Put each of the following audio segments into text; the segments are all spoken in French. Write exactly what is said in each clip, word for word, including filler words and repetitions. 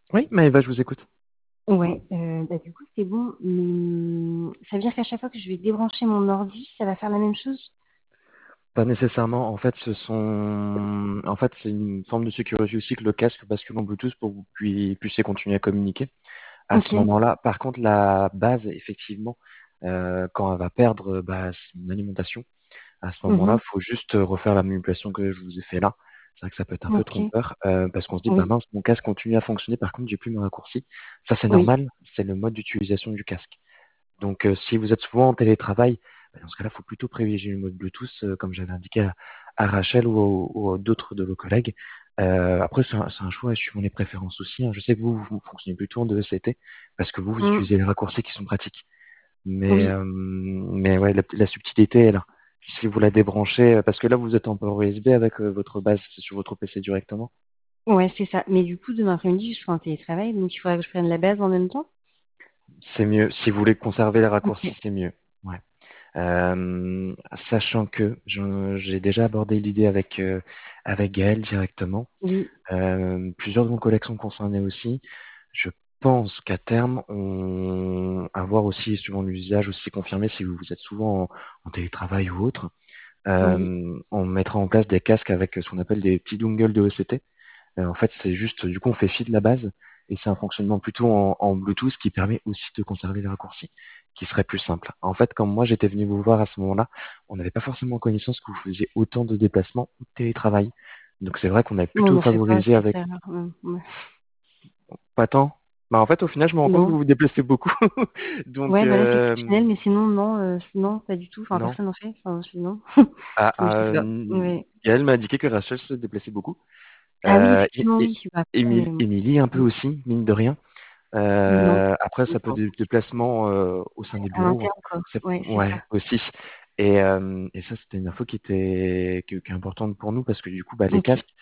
Oui, Maëva, je vous écoute. Ouais, euh, bah, du coup, c'est bon. Mais ça veut dire qu'à chaque fois que je vais débrancher mon ordi, ça va faire la même chose? Pas nécessairement. En fait, ce sont, en fait, c'est une forme de sécurité aussi que le casque bascule en Bluetooth pour que vous pui- puissiez continuer à communiquer. À ce Ok. moment-là, par contre, la base, effectivement, euh, quand elle va perdre bah, son alimentation, à ce moment-là, Mhm. il faut juste refaire la manipulation que je vous ai fait là. C'est vrai que ça peut être un peu Ok. trompeur euh, parce qu'on se dit, bah Oui. mince, mon casque continue à fonctionner, par contre, j'ai plus mes raccourcis. Ça, c'est Oui. normal, c'est le mode d'utilisation du casque. Donc, euh, si vous êtes souvent en télétravail, bah, dans ce cas-là, il faut plutôt privilégier le mode Bluetooth, euh, comme j'avais indiqué à, à Rachel ou, au- ou à d'autres de vos collègues. Euh, après, c'est un, c'est un choix et suivant les préférences aussi, hein. Je sais que vous, vous fonctionnez plutôt en deux E C T parce que vous, vous Mm. utilisez les raccourcis qui sont pratiques. Mais, Oui. euh, mais ouais, la, la subtilité est là. Si vous la débranchez, euh, parce que là, vous êtes en port U S B avec euh, votre base, c'est sur votre P C directement. Ouais, c'est ça. Mais du coup, demain après-midi, je serai en télétravail, donc il faudra que je prenne la base en même temps. C'est mieux. Si vous voulez conserver les Ok. raccourcis, c'est mieux. Ouais. Euh, sachant que j'en- j'ai déjà abordé l'idée avec, euh, avec Gaël directement. Oui. Euh, plusieurs de vos collègues sont concernés aussi. Je pense qu'à terme, on avoir aussi, suivant l'usage, aussi confirmé si vous êtes souvent en, en télétravail ou autre, Oui. euh, on mettra en place des casques avec ce qu'on appelle des petits dongles de E C T. Euh, en fait, c'est juste, du coup, on fait fi de la base et c'est un fonctionnement plutôt en, en Bluetooth qui permet aussi de conserver les raccourcis, qui serait plus simple. En fait, quand moi j'étais venu vous voir à ce moment-là, on n'avait pas forcément connaissance que vous faisiez autant de déplacements ou de télétravail. Donc c'est vrai qu'on a Bon, on plutôt n'en fait pas favorisé assez, avec ça. Ouais. Ouais. pas tant. Bah en fait, au final, je me rends compte que vous Non. vous déplacez beaucoup. Donc Ouais, bah là, c'est euh, exceptionnel, mais sinon, non, euh, non, pas du tout. Enfin, non. personne n'en fait. Enfin, sinon. Ah, Donc, je sais ah, pas. Ouais. Gaël m'a indiqué que Rachel se déplaçait beaucoup. Ah oui, Euh, et, effectivement, et- oui. Bah, après, Émilie, mais... Émilie un peu mm, aussi, mine de rien. non. Euh, après, ça peut Enfin, des déplacements euh, au sein des à bureaux, hein. l'interne, quoi. C'est- Ouais, c'est Ouais, ça. aussi. Et, euh, et ça, c'était une info qui était qui, qui est importante pour nous parce que du coup, bah, les Ok. casques,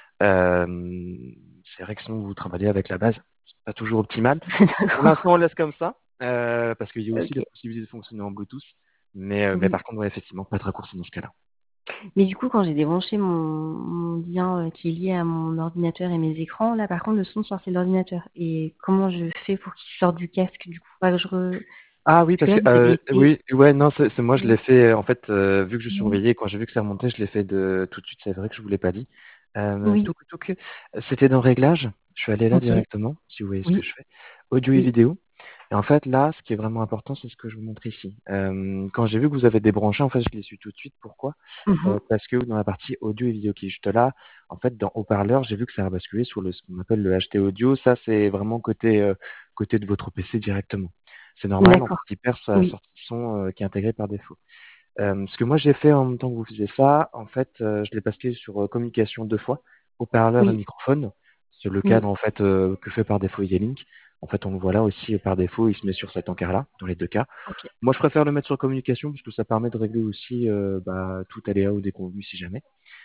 euh, c'est vrai que sinon vous travaillez avec la base, c'est pas toujours optimal. Pour D'accord. l'instant, on laisse comme ça euh, parce qu'il y a aussi la Ok. possibilité de fonctionner en Bluetooth. Mais, euh, mais Mhm. par contre, ouais, effectivement, pas de raccourci dans ce cas-là. Mais du coup, quand j'ai débranché mon, mon lien euh, qui est lié à mon ordinateur et mes écrans, là, par contre, le son sortait de l'ordinateur. Et comment je fais pour qu'il sorte du casque, du coup? Pas que je re... Ah oui, Parce que parce là, que vous avez euh, été... oui, ouais, non, c'est c'est moi, je l'ai Oui. fait en fait, euh, vu que je Oui. surveillais, quand j'ai vu que ça remontait, je l'ai fait de tout de suite. C'est vrai que je vous l'ai pas dit. Euh, Oui. tout, tout que c'était dans Réglages. Je suis allé là Ok. directement, si vous voyez ce que Oui. je fais. Audio et Oui. vidéo. Et en fait, là, ce qui est vraiment important, c'est ce que je vous montre ici. Euh, quand j'ai vu que vous avez débranché, en fait, je l'ai su tout de suite. Pourquoi? Euh, Mhm. parce que dans la partie audio et vidéo qui est juste là, en fait, dans haut-parleur, j'ai vu que ça a basculé sur le, ce qu'on appelle le H D audio. Ça, c'est vraiment côté, euh, côté de votre P C directement. C'est normal, en fait, D'accord. il perd sa Oui. sortie son euh, qui est intégrée par défaut. Euh, ce que moi j'ai fait en même temps que vous faisiez ça, en fait, euh, je l'ai basculé sur euh, communication deux fois, haut-parleur et Oui. microphone. C'est le Oui. cadre en fait euh, que fait par défaut Yealink. En fait, on le voit là aussi euh, par défaut, il se met sur cet encart-là, dans les deux cas. Ok. Moi, je préfère le mettre sur communication parce que ça permet de régler aussi euh, bah, tout aléa ou déconvenu si jamais.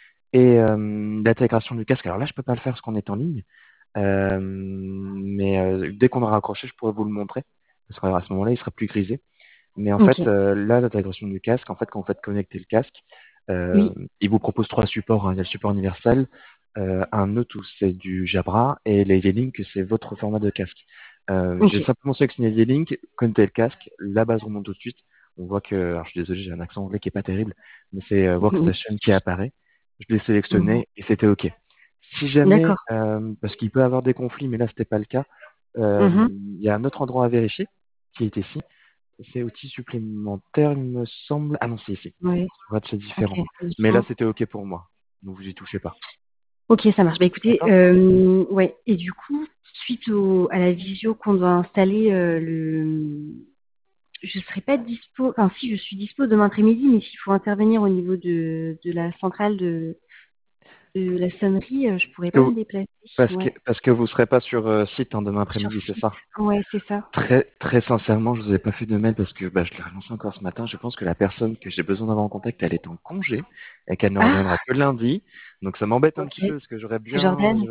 Et euh, l'intégration du casque, alors là, je peux pas le faire parce qu'on est en ligne, euh, mais euh, dès qu'on aura raccroché, je pourrais vous le montrer parce qu'à ce moment-là, il sera plus grisé. Mais en Ok. fait, euh, là, l'intégration du casque, en fait, quand vous faites connecter le casque, euh, Oui. il vous propose trois supports, hein. Il y a le support universel, euh, un autre où c'est du Jabra et les Yealink, c'est votre format de casque. Euh, j'ai Ok. simplement sélectionné Yealink, connecté le casque, la base remonte tout de suite. On voit que, alors je suis désolé, j'ai un accent anglais qui est pas terrible, mais c'est euh, Oui. Workstation qui apparaît. Je l'ai Mhm. sélectionné et c'était OK. Si jamais, D'accord. euh, parce qu'il peut y avoir des conflits, mais là c'était pas le cas, euh, Mhm. il y a un autre endroit à vérifier qui est ici. C'est outils supplémentaires, il me semble. Ah non, c'est ici. Oui. Sur Rad, c'est Ok. différent. Mais là, Doucement. c'était OK pour moi. Donc, vous y touchez pas. Ok, ça marche. Bah écoutez, D'accord? euh, ouais. Et du coup, suite au, à la visio qu'on doit installer, euh, le, je serai pas dispo. Enfin, si je suis dispo demain après-midi, mais s'il faut intervenir au niveau de, de la centrale de, de la sonnerie, euh, je pourrais Parce que pas vous, me déplacer. parce que, Ouais. parce que vous serez pas sur euh, site hein, demain Sur après-midi, c'est site. ça? Ouais, c'est ça. Très, très sincèrement, je vous ai pas fait de mail parce que bah, je l'ai relancé encore ce matin. Je pense que la personne que j'ai besoin d'avoir en contact, elle est en congé et qu'elle ne Ah, reviendra que lundi. Donc ça m'embête un ok. petit peu parce que j'aurais C'est bien. Jordan. je-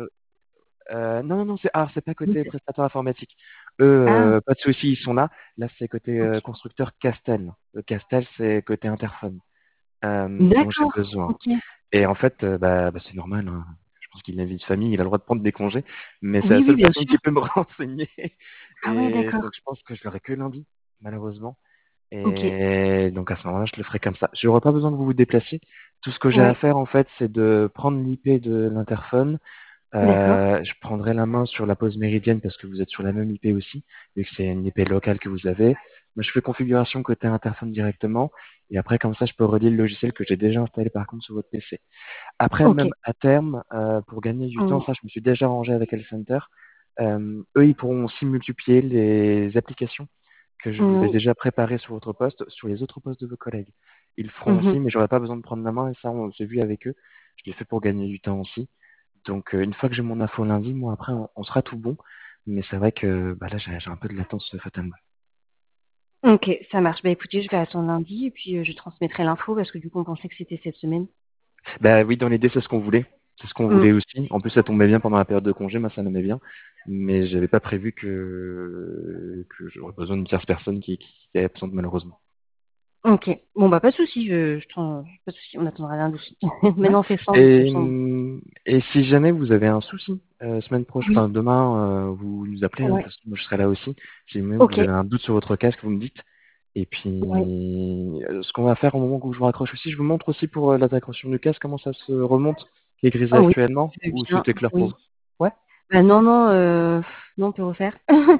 Euh, non, non, non, c'est ah, c'est pas Oui, côté c'est- prestataire informatique. Eux, ah, euh, pas de souci, ils sont là. Là, c'est côté ok. euh, constructeur Castel. Le Castel, c'est côté interphone euh, dont j'ai D'accord. besoin. Ok. Et en fait, euh, bah, bah, c'est normal, hein. pense qu'il a une vie de famille, il a le droit de prendre des congés, mais c'est la Oui, oui, seule bien personne sûr. qui peut me renseigner. Ah ouais, Et d'accord. donc je pense que je l'aurai que lundi, malheureusement. Ok. Et donc à ce moment-là, je le ferai comme ça. J'aurai pas besoin que vous vous déplaciez. Tout ce que j'ai à Ouais. faire, en fait, c'est de prendre l'I P de l'interphone. D'accord. Euh, je prendrai la main sur la pause méridienne parce que vous êtes sur la même I P aussi, vu que c'est une I P locale que vous avez. Moi, je fais configuration côté interphone directement. Et après, comme ça, je peux relier le logiciel que j'ai déjà installé par contre sur votre P C. Après, Ok. même à terme, euh, pour gagner du temps, Mm, ça, je me suis déjà arrangé avec L-Center. Euh, eux, ils pourront aussi multiplier les applications que je vous ai oui. déjà préparées sur votre poste, sur les autres postes de vos collègues. Ils le feront Mhm. aussi, mais j'aurais pas besoin de prendre la main, et ça, on s'est vu avec eux. Je l'ai fait pour gagner du temps aussi. Donc, euh, une fois que j'ai mon info lundi, moi, après, on, on sera tout bon. Mais c'est vrai que bah, là, j'ai j'ai un peu de latence euh, fatalement. Ok, ça marche. Bah écoutez, je vais attendre lundi et puis euh, je transmettrai l'info parce que du coup, on pensait que c'était cette semaine. Bah oui, dans l'idée, c'est ce qu'on voulait. C'est ce qu'on Mm. voulait aussi. En plus, ça tombait bien pendant la période de congé, moi, ça m'aimait bien. Mais j'avais pas prévu que, que j'aurais besoin d'une tierce personne qui, qui est absente, malheureusement. Ok. Bon, bah pas de souci. Je, je t'en- pas de souci. On attendra lundi. Ouais. Maintenant, c'est sans de toute Et, façon. hum, et si jamais vous avez un souci, euh, semaine prochaine, Oui. enfin demain, euh, vous nous appelez, hein, Ouais. parce que moi je serai là aussi. Si jamais Ok. vous avez un doute sur votre casque, vous me dites. Et Ouais. puis, euh, ce qu'on va faire au moment où je vous raccroche aussi, je vous montre aussi pour euh, la décrochation du casque comment ça se remonte, qui est grisé Ah oui. actuellement, Je veux ou bien. tout est clair pour Oui. vous. Ouais. Bah non, non, euh, non, on peut refaire.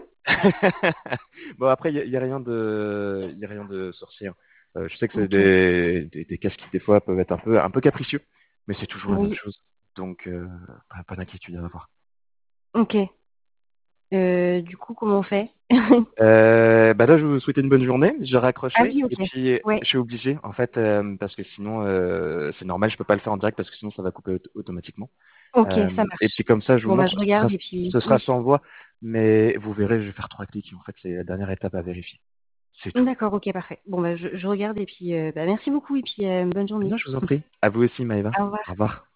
Bon, après, il n'y a, y a rien de, y a rien de sorcier, hein. Euh, je sais que c'est Ok. des, des, des casques qui, des fois, peuvent être un peu, un peu capricieux, mais c'est toujours la même Oui. chose. Donc, euh, pas, pas d'inquiétude à avoir. Ok. Euh, du coup, comment on fait? Euh, bah là, je vous souhaite une bonne journée. J'ai Ah raccroché oui, et ok. puis Ouais. je suis obligé, en fait, euh, parce que sinon, euh, c'est normal, je peux pas le faire en direct parce que sinon, ça va couper auto- automatiquement. Ok, Euh, ça et marche. puis comme ça, je vous Bon, bah, je montre, ce sera, regarde et puis, ce sera oui. sans voix, mais vous verrez, je vais faire trois clics. En fait, c'est la dernière étape à vérifier. C'est tout. D'accord, ok, parfait. Bon, bah, je, je regarde et puis, euh, bah, merci beaucoup et puis, euh, bonne Eh journée. bien, je vous en prie. À vous aussi, Maëva. Au Au revoir. revoir.